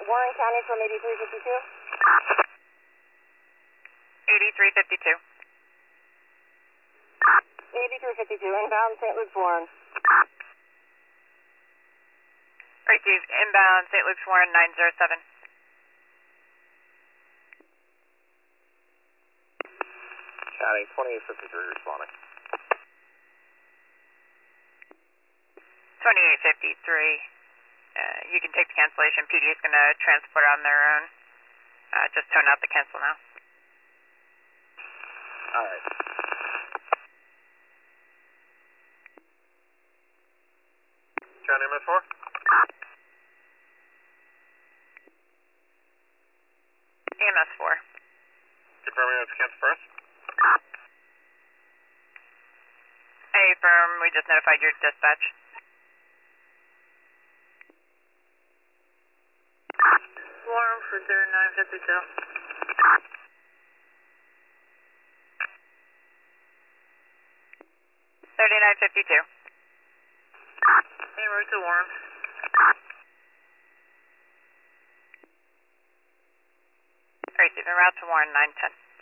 Warren County from 8352. 8352. 8352, inbound St. Luke's Warren. Receive inbound St. Luke's Warren 907. County 2853 responding. 2853. You can take the cancellation. PD is going to transport on their own. Just tone out the cancel now. Alright. County MS4? EMS4. Confirming it's cancel first? Hey, firm, we just notified your dispatch. Warren for 3952. 3952. En route to Warren. Receive en route to Warren 910.